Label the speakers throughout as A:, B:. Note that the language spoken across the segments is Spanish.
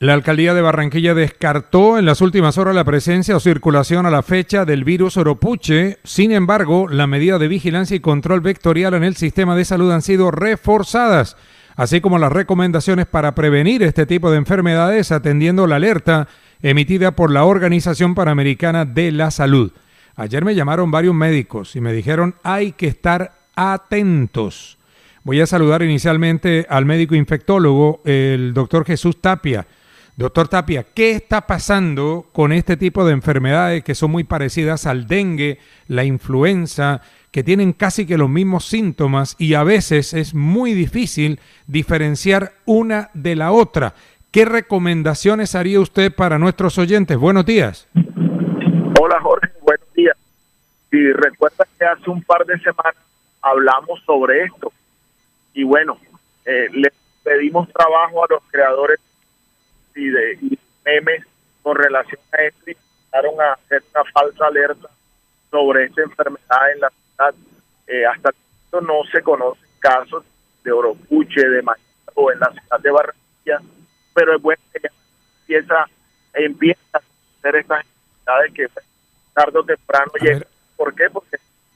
A: La alcaldía de Barranquilla descartó en las últimas horas la presencia o circulación a la fecha del virus Oropuche. Sin embargo, la medida de vigilancia y control vectorial en el sistema de salud han sido reforzadas, así como las recomendaciones para prevenir este tipo de enfermedades, atendiendo la alerta emitida por la Organización Panamericana de la Salud. Ayer me llamaron varios médicos y me dijeron hay que estar atentos. Voy a saludar inicialmente al médico infectólogo, el doctor Jesús Tapia. Doctor Tapia, ¿qué está pasando con este tipo de enfermedades que son muy parecidas al dengue, la influenza, que tienen casi que los mismos síntomas y a veces es muy difícil diferenciar una de la otra? ¿Qué recomendaciones haría usted para nuestros oyentes? Buenos días.
B: Hola Jorge, buenos días. Si recuerdas que hace un par de semanas hablamos sobre esto y bueno, le pedimos trabajo a los creadores y memes con relación a esto y empezaron a hacer una falsa alerta sobre esta enfermedad en la ciudad. Hasta el momento no se conocen casos de Oropuche, de Mayaro en la ciudad de Barranquilla, pero es bueno que ya empieza a hacer estas enfermedades que tarde o temprano llegan. ¿Por qué? Porque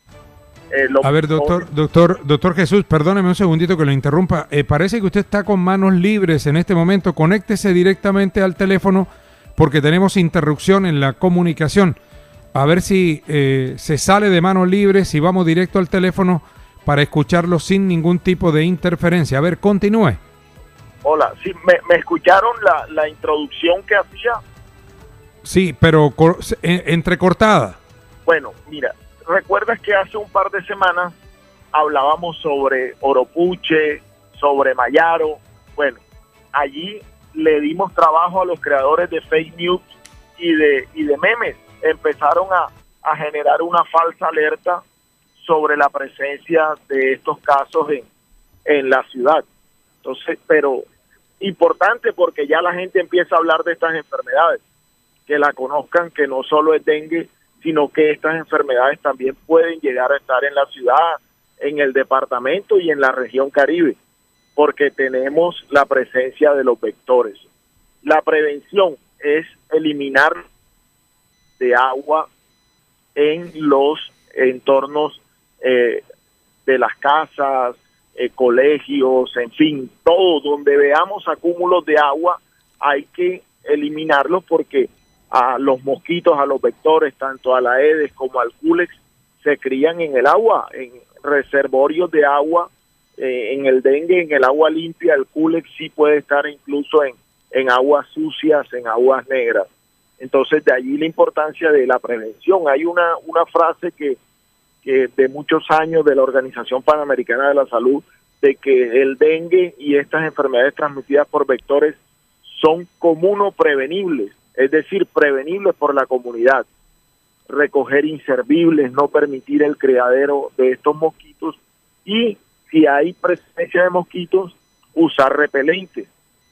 A: a ver, doctor Jesús, perdóneme un segundito que lo interrumpa. Parece que usted está con manos libres en este momento. Conéctese directamente al teléfono porque tenemos interrupción en la comunicación. A ver si se sale de manos libres y vamos directo al teléfono para escucharlo sin ningún tipo de interferencia. A ver, continúe.
B: Hola, sí, ¿me escucharon la introducción que hacía?
A: Sí, pero entrecortada.
B: Bueno, mira, ¿recuerdas que hace un par de semanas hablábamos sobre Oropuche, sobre Mayaro? Bueno, allí le dimos trabajo a los creadores de fake news y de memes. Empezaron a generar una falsa alerta sobre la presencia de estos casos en la ciudad. Entonces, pero importante porque ya la gente empieza a hablar de estas enfermedades, que la conozcan, que no solo es dengue, sino que estas enfermedades también pueden llegar a estar en la ciudad, en el departamento y en la región Caribe, porque tenemos la presencia de los vectores. La prevención es eliminar de agua en los entornos de las casas, colegios, en fin, todo donde veamos acúmulos de agua hay que eliminarlos porque a los mosquitos, a los vectores, tanto a la Aedes como al Culex, se crían en el agua, en reservorios de agua, en el dengue, en el agua limpia. El Culex sí puede estar incluso en aguas sucias, en aguas negras. Entonces, de allí la importancia de la prevención. Hay una frase que de muchos años de la Organización Panamericana de la Salud, de que el dengue y estas enfermedades transmitidas por vectores son comuno prevenibles, es decir, prevenibles por la comunidad. Recoger inservibles, no permitir el criadero de estos mosquitos y si hay presencia de mosquitos, usar repelentes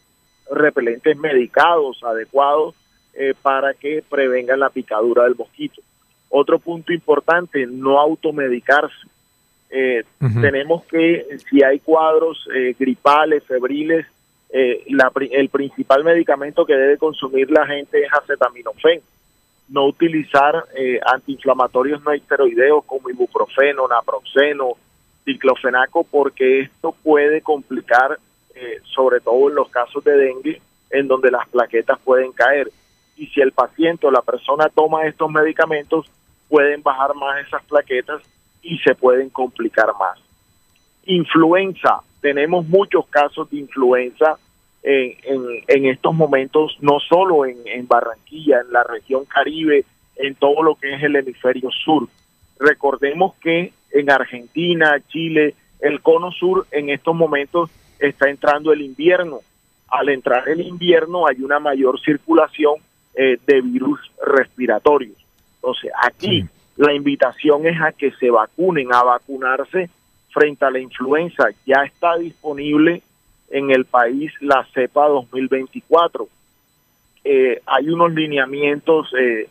B: medicados, adecuados, para que prevengan la picadura del mosquito. Otro punto importante, no automedicarse. Tenemos que, si hay cuadros gripales, febriles, el principal medicamento que debe consumir la gente es acetaminofén. No utilizar antiinflamatorios no esteroideos como ibuprofeno, naproxeno, diclofenaco, porque esto puede complicar, sobre todo en los casos de dengue, en donde las plaquetas pueden caer. Y si el paciente o la persona toma estos medicamentos, pueden bajar más esas plaquetas y se pueden complicar más. Influenza, tenemos muchos casos de influenza en estos momentos, no solo en Barranquilla, en la región Caribe, en todo lo que es el hemisferio sur. Recordemos que en Argentina, Chile, el cono sur en estos momentos está entrando el invierno. Al entrar el invierno hay una mayor circulación de virus respiratorios. Entonces, aquí la invitación es a que se vacunen, a vacunarse frente a la influenza. Ya está disponible en el país la cepa 2024. Hay unos lineamientos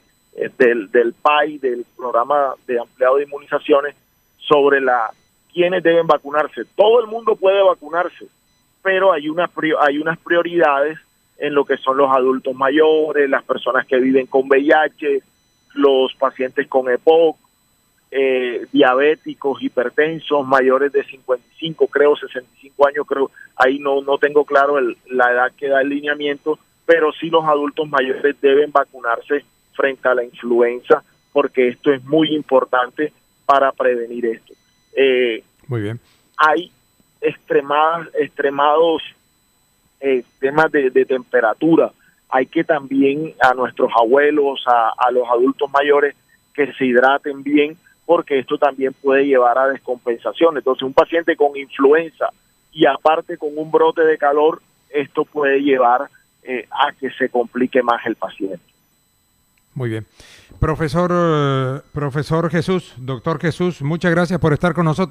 B: del PAI, del Programa de Ampliado de Inmunizaciones, sobre quiénes deben vacunarse. Todo el mundo puede vacunarse, pero hay unas prioridades en lo que son los adultos mayores, las personas que viven con VIH, los pacientes con EPOC, diabéticos, hipertensos, mayores de 55, creo, 65 años, creo, ahí no tengo claro la edad que da el lineamiento, pero sí los adultos mayores deben vacunarse frente a la influenza, porque esto es muy importante para prevenir esto.
A: Muy bien.
B: Hay extremados temas de temperatura. Hay que también a nuestros abuelos, a los adultos mayores, que se hidraten bien, porque esto también puede llevar a descompensación. Entonces, un paciente con influenza y aparte con un brote de calor, esto puede llevar a que se complique más el paciente.
A: Muy bien. Profesor Jesús, doctor Jesús, muchas gracias por estar con nosotros.